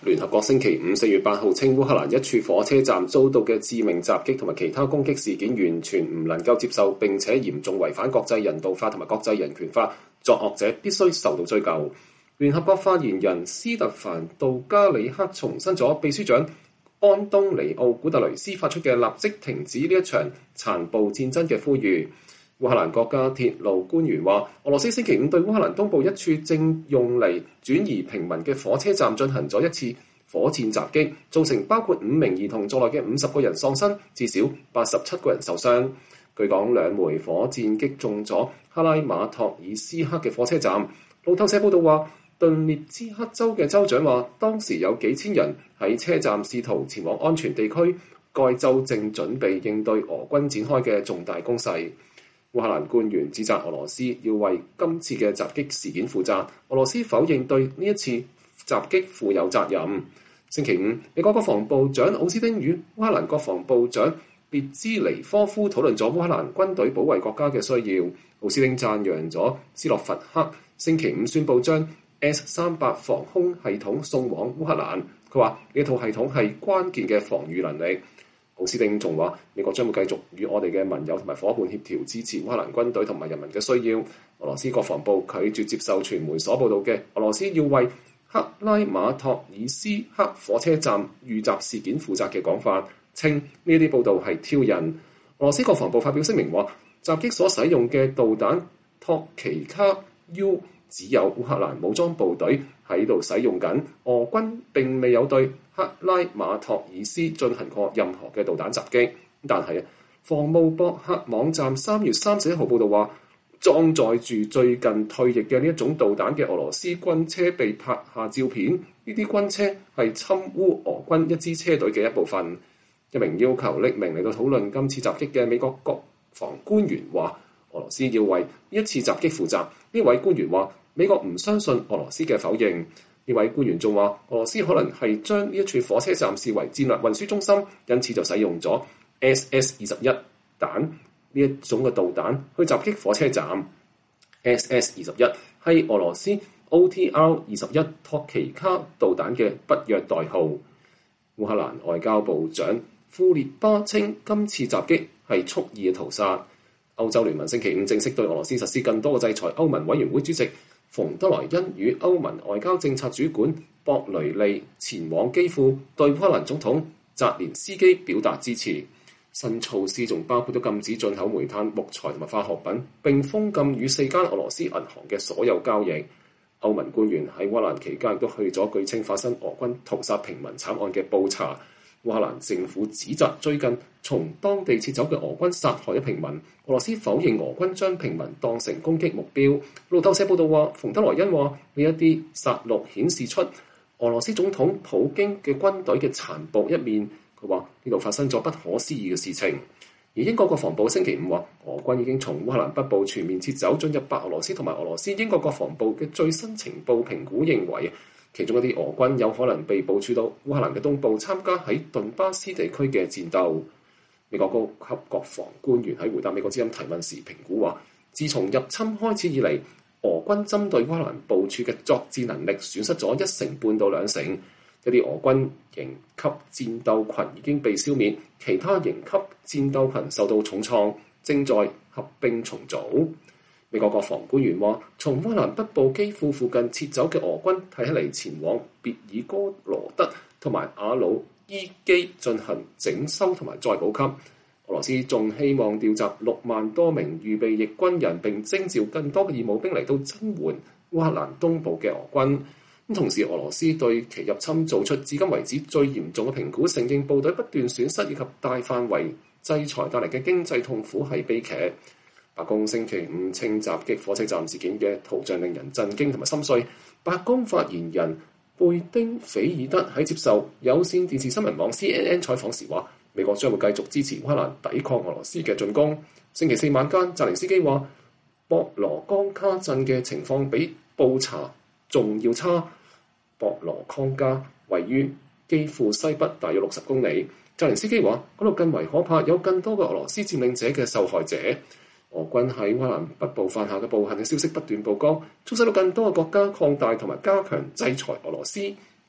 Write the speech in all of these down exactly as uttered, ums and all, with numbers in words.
聯合國星期五四月八號稱，烏克蘭一處火車站遭到嘅致命襲擊同埋其他攻擊事件完全唔能夠接受，並且嚴重違反國際人道法同埋國際人權法，作惡者必須受到追究。聯合國發言人斯特凡杜加里克重申咗秘書長安東尼奧古特雷斯發出嘅立即停止呢一場殘暴戰爭嘅呼籲。烏克蘭國家鐵路官員話，俄羅斯星期五對烏克蘭東部一處正用嚟轉移平民嘅火車站進行咗一次火箭襲擊，造成包括五名兒童在內嘅五十個人喪生，至少八十七個人受傷。據講，兩枚火箭擊中咗克拉馬托爾斯克嘅火車站。路透社報道話，頓涅茨克州嘅州長話，當時有幾千人喺車站試圖前往安全地區，該州正準備應對俄軍展開嘅重大攻勢。烏克蘭官員指責俄羅斯要為今次嘅襲擊事件負責，俄羅斯否認對呢一次襲擊負有責任。星期五，美國國防部長奧斯汀與烏克蘭國防部長列茲尼科夫討論咗烏克蘭軍隊保衛國家嘅需要。奧斯汀讚揚咗斯洛伐克星期五宣布將 S 三百防空系統送往烏克蘭，佢話呢套系統係關鍵嘅防禦能力。奧斯汀仲話，美國將會繼續與我哋嘅盟友同埋伙伴協調，支持烏克蘭軍隊同埋人民嘅需要。俄羅斯國防部拒絕接受傳媒所報道嘅俄羅斯要為克拉馬托爾斯克火車站遇襲事件負責嘅講法，稱呢啲報道係挑釁。俄羅斯國防部發表聲明話，襲擊所使用嘅導彈托奇卡 U 只有烏克蘭武裝部隊喺度使用緊，俄軍並未有對克拉馬托爾斯進行過任何嘅導彈襲擊。但係防務博客網站三月三十一號報道話，裝載住最近退役嘅呢一種導彈嘅俄羅斯軍車被拍下照片，呢啲軍車係侵烏俄軍一支車隊嘅一部分。一名要求匿名嚟到討論今次襲擊嘅美國國防官員話，俄羅斯要為呢一次襲擊負責。呢位官員話，美國唔相信俄羅斯嘅否認。呢位官員仲話，俄羅斯可能係將呢一處火車站視為戰略運輸中心，因此就使用咗 S S 二十一彈呢一種嘅導彈去襲擊火車站。S S 二十一係俄羅斯 O T R 二十一托奇卡導彈嘅北約代號。烏克蘭外交部長庫列巴稱，今次襲擊係蓄意嘅屠殺。歐洲聯盟星期五正式對俄羅斯實施更多嘅制裁。歐盟委員會主席馮德萊恩與歐盟外交政策主管博雷利前往基輔，對烏克蘭總統澤連斯基表達支持。新措施仲包括咗禁止進口煤炭、木材同埋化學品，並封禁與四間俄羅斯銀行嘅所有交易。歐盟官員喺烏克蘭期間亦都去咗據稱發生俄軍屠殺平民慘案嘅布查。烏克蘭政府指責最近從當地撤走嘅俄軍殺害咗平民，俄羅斯否認俄軍將平民當成攻擊目標。路透社報道話，馮德萊恩話呢一啲殺戮顯示出俄羅斯總統普京嘅軍隊嘅殘暴一面。佢話呢度發生咗不可思議嘅事情。而英國國防部星期五話，俄軍已經從烏克蘭北部全面撤走，進入白俄羅斯同埋俄羅斯。英國國防部嘅最新情報評估認為，其中一啲俄軍有可能被部署到烏克蘭嘅東部，參加喺頓巴斯地區嘅戰鬥。美國高級國防官員喺回答美國之音提問時評估話，自從入侵開始以嚟，俄軍針對烏克蘭部署嘅作戰能力損失咗一成半到兩成。一啲俄軍營級戰鬥群已經被消滅，其他營級戰鬥群受到重創，正在合併重組。美國國防官員話，從烏克蘭北部基輔附近撤走嘅俄軍睇起嚟前往別爾哥羅德同埋阿魯伊基進行整修同埋再補給。俄羅斯仲希望調集六萬多名預備役軍人，並徵召更多嘅義務兵嚟到增援烏克蘭東部嘅俄軍。同時，俄羅斯對其入侵做出至今為止最嚴重嘅評估，承認部隊不斷損失以及大範圍制裁帶嚟嘅經濟痛苦係悲劇。白宮星期五稱襲擊火車站事件嘅圖像令人震驚同埋心碎。白宮發言人貝丁菲爾德喺接受有線電視新聞網 C N N 採訪時話，美國將會繼續支持烏克蘭抵抗俄羅斯嘅進攻。星期四晚間，澤連斯基話博羅江卡鎮嘅情況比布查仲要差。博羅康加位於基輔西北大約六十公里。澤連斯基話嗰度更為可怕，有更多嘅俄羅斯佔領者嘅受害者。俄軍喺烏克蘭北部犯下嘅暴行嘅消息不斷曝光，促使到更多嘅國家擴大同埋加強制裁俄羅斯。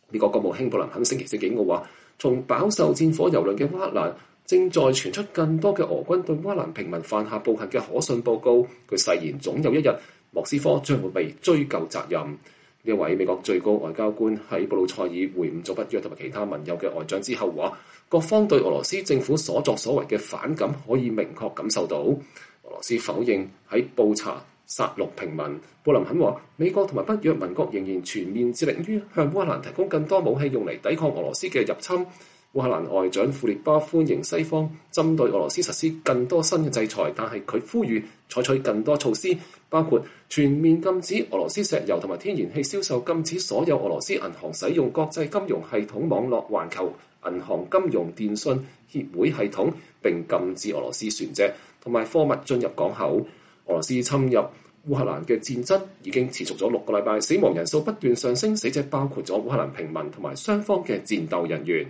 美國國務卿布林肯星期四警告話，從飽受戰火蹂躪嘅烏克蘭正在傳出更多嘅俄軍對烏克蘭平民犯下暴行嘅可信報告。佢誓言總有一日莫斯科將會被追究責任。呢一位美國最高外交官喺布魯塞爾會晤咗北約同埋其他盟友嘅外長之後話，各方對俄羅斯政府所作所為嘅反感可以明確感受到。俄羅斯否認喺布查殺戮平民。布林肯話，美國同埋北約盟國仍然全面致力於向烏克蘭提供更多武器，用嚟抵抗俄羅斯嘅入侵。烏克蘭外長庫列巴歡迎西方針對俄羅斯實施更多新嘅制裁，但係佢呼籲採取更多措施，包括全面禁止俄羅斯石油同埋天然氣銷售，禁止所有俄羅斯銀行使用國際金融系統網絡環球銀行金融電訊協會系統，並禁止俄羅斯船隻同埋貨物進入港口。俄羅斯侵入烏克蘭嘅戰爭已經持續咗六個禮拜，死亡人數不斷上升，死者包括咗烏克蘭平民同埋雙方嘅戰鬥人員。